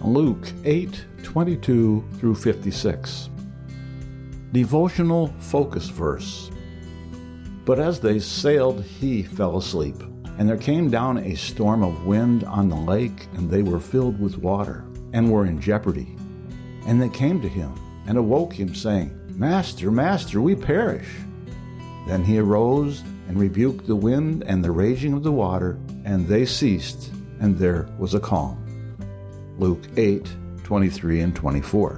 Luke 8:22 through 56. Devotional focus verse. But as they sailed, he fell asleep. And there came down a storm of wind on the lake, and they were filled with water, and were in jeopardy. And they came to him, and awoke him, saying, Master, Master, we perish. Then he arose, and rebuked the wind and the raging of the water, and they ceased, and there was a calm. Luke 8:23 and 24.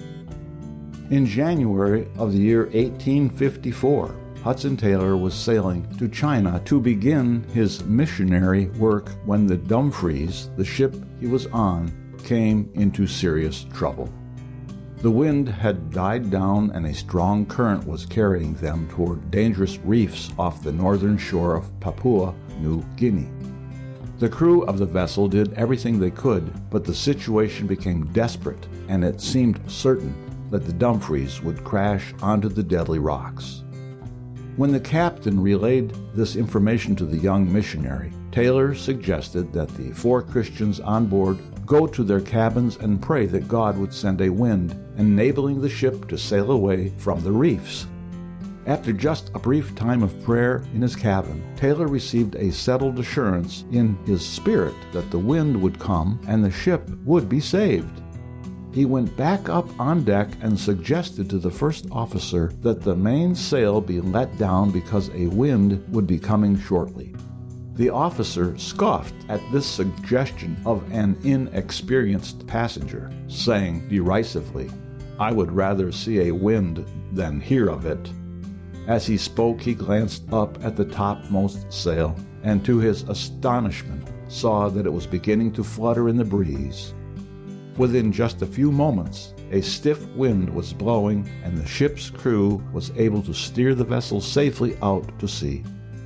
In January of the year 1854, Hudson Taylor was sailing to China to begin his missionary work when the Dumfries, the ship he was on, came into serious trouble. The wind had died down and a strong current was carrying them toward dangerous reefs off the northern shore of Papua New Guinea. The crew of the vessel did everything they could, but the situation became desperate, and it seemed certain that the Dumfries would crash onto the deadly rocks. When the captain relayed this information to the young missionary, Taylor suggested that the 4 Christians on board go to their cabins and pray that God would send a wind, enabling the ship to sail away from the reefs. After just a brief time of prayer in his cabin, Taylor received a settled assurance in his spirit that the wind would come and the ship would be saved. He went back up on deck and suggested to the first officer that the mainsail be let down because a wind would be coming shortly. The officer scoffed at this suggestion of an inexperienced passenger, saying derisively, "I would rather see a wind than hear of it." As he spoke, he glanced up at the topmost sail, and to his astonishment saw that it was beginning to flutter in the breeze. Within just a few moments, a stiff wind was blowing, and the ship's crew was able to steer the vessel safely out to sea.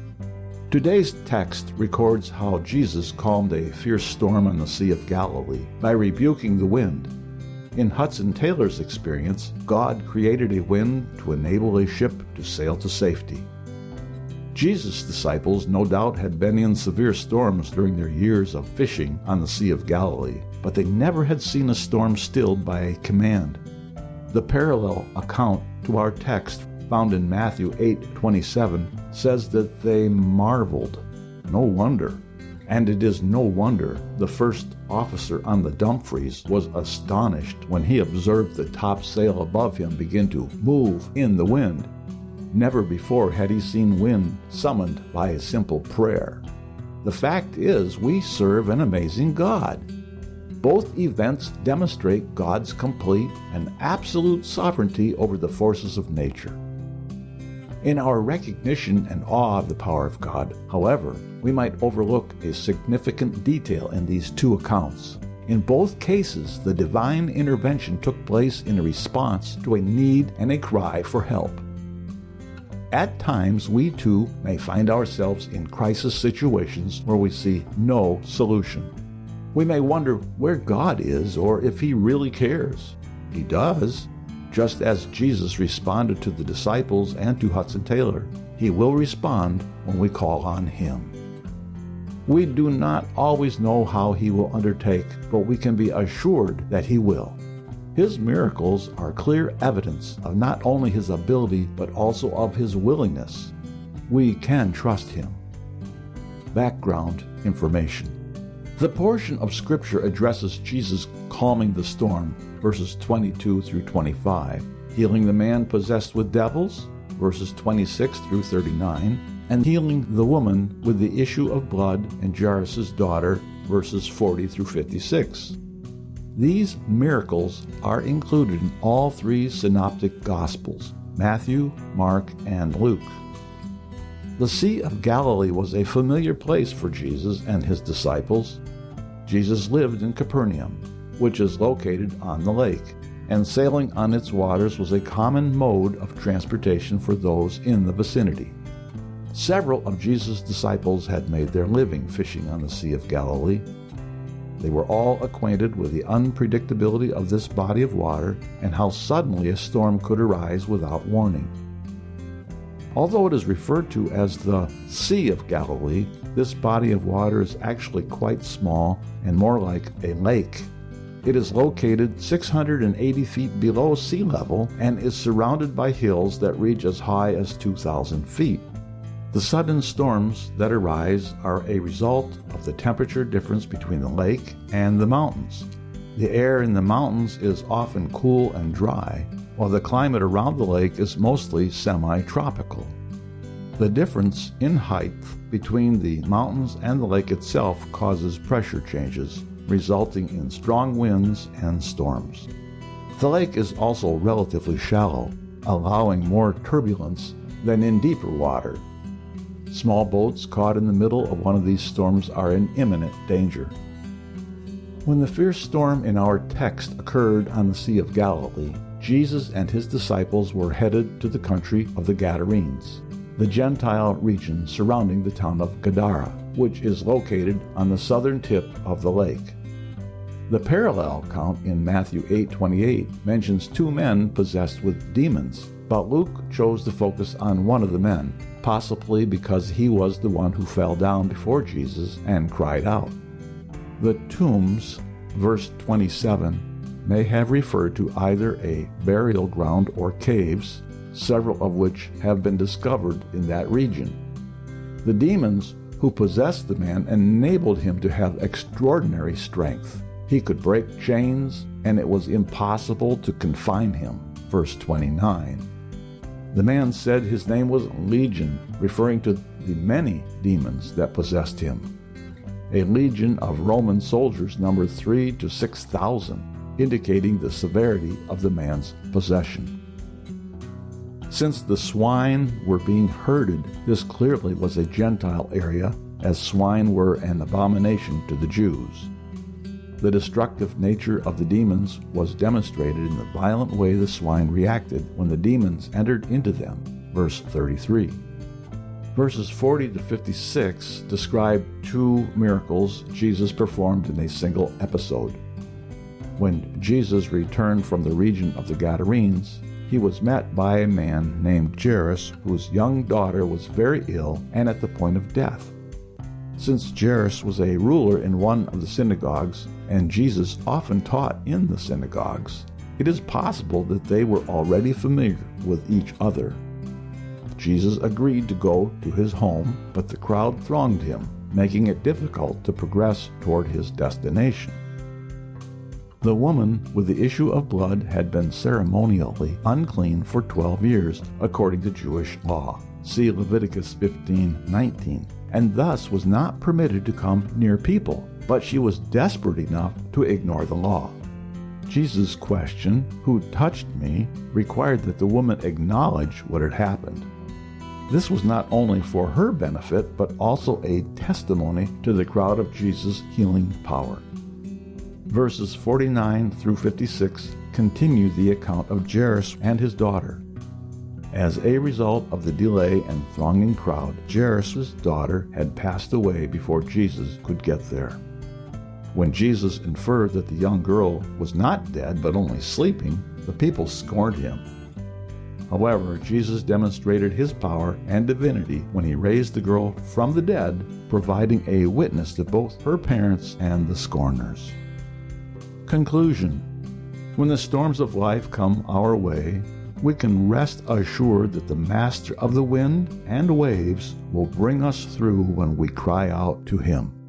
Today's text records how Jesus calmed a fierce storm on the Sea of Galilee by rebuking the wind. In Hudson Taylor's experience, God created a wind to enable a ship to sail to safety. Jesus' disciples no doubt had been in severe storms during their years of fishing on the Sea of Galilee, but they never had seen a storm stilled by a command. The parallel account to our text found in Matthew 8:27 says that they marveled. No wonder. And it is no wonder the first officer on the Dumfries was astonished when he observed the top sail above him begin to move in the wind. Never before had he seen wind summoned by a simple prayer. The fact is, we serve an amazing God. Both events demonstrate God's complete and absolute sovereignty over the forces of nature. In our recognition and awe of the power of God, however, we might overlook a significant detail in these 2 accounts. In both cases, the divine intervention took place in response to a need and a cry for help. At times, we too may find ourselves in crisis situations where we see no solution. We may wonder where God is or if He really cares. He does. Just as Jesus responded to the disciples and to Hudson Taylor, He will respond when we call on Him. We do not always know how He will undertake, but we can be assured that He will. His miracles are clear evidence of not only His ability, but also of His willingness. We can trust Him. Background information. The portion of Scripture addresses Jesus calming the storm, verses 22 through 25, healing the man possessed with devils, verses 26 through 39, and healing the woman with the issue of blood and Jairus' daughter, verses 40 through 56. These miracles are included in all 3 synoptic Gospels, Matthew, Mark, and Luke. The Sea of Galilee was a familiar place for Jesus and His disciples. Jesus lived in Capernaum, which is located on the lake, and sailing on its waters was a common mode of transportation for those in the vicinity. Several of Jesus' disciples had made their living fishing on the Sea of Galilee. They were all acquainted with the unpredictability of this body of water and how suddenly a storm could arise without warning. Although it is referred to as the Sea of Galilee, this body of water is actually quite small and more like a lake. It is located 680 feet below sea level and is surrounded by hills that reach as high as 2,000 feet. The sudden storms that arise are a result of the temperature difference between the lake and the mountains. The air in the mountains is often cool and dry, while the climate around the lake is mostly semi-tropical. The difference in height between the mountains and the lake itself causes pressure changes, resulting in strong winds and storms. The lake is also relatively shallow, allowing more turbulence than in deeper water. Small boats caught in the middle of one of these storms are in imminent danger. When the fierce storm in our text occurred on the Sea of Galilee, Jesus and his disciples were headed to the country of the Gadarenes, the Gentile region surrounding the town of Gadara, which is located on the southern tip of the lake. The parallel account in Matthew 8:28 mentions two men possessed with demons, but Luke chose to focus on one of the men, possibly because he was the one who fell down before Jesus and cried out. The tombs, verse 27, may have referred to either a burial ground or caves, several of which have been discovered in that region. The demons who possessed the man enabled him to have extraordinary strength. He could break chains, and it was impossible to confine him, verse 29. The man said his name was Legion, referring to the many demons that possessed him. A legion of Roman soldiers numbered 3,000 to 6,000, indicating the severity of the man's possession. Since the swine were being herded, this clearly was a Gentile area, as swine were an abomination to the Jews. The destructive nature of the demons was demonstrated in the violent way the swine reacted when the demons entered into them, verse 33. Verses 40 to 56 describe two miracles Jesus performed in a single episode. When Jesus returned from the region of the Gadarenes, he was met by a man named Jairus, whose young daughter was very ill and at the point of death. Since Jairus was a ruler in one of the synagogues, and Jesus often taught in the synagogues, it is possible that they were already familiar with each other. Jesus agreed to go to his home, but the crowd thronged him, making it difficult to progress toward his destination. The woman with the issue of blood had been ceremonially unclean for 12 years, according to Jewish law. See Leviticus 15:19, and thus was not permitted to come near people, but she was desperate enough to ignore the law. Jesus' question, "Who touched me?" required that the woman acknowledge what had happened. This was not only for her benefit, but also a testimony to the crowd of Jesus' healing power. Verses 49 through 56 continue the account of Jairus and his daughter. As a result of the delay and thronging crowd, Jairus' daughter had passed away before Jesus could get there. When Jesus inferred that the young girl was not dead but only sleeping, the people scorned him. However, Jesus demonstrated his power and divinity when he raised the girl from the dead, providing a witness to both her parents and the scorners. Conclusion: when the storms of life come our way, we can rest assured that the Master of the wind and waves will bring us through when we cry out to him.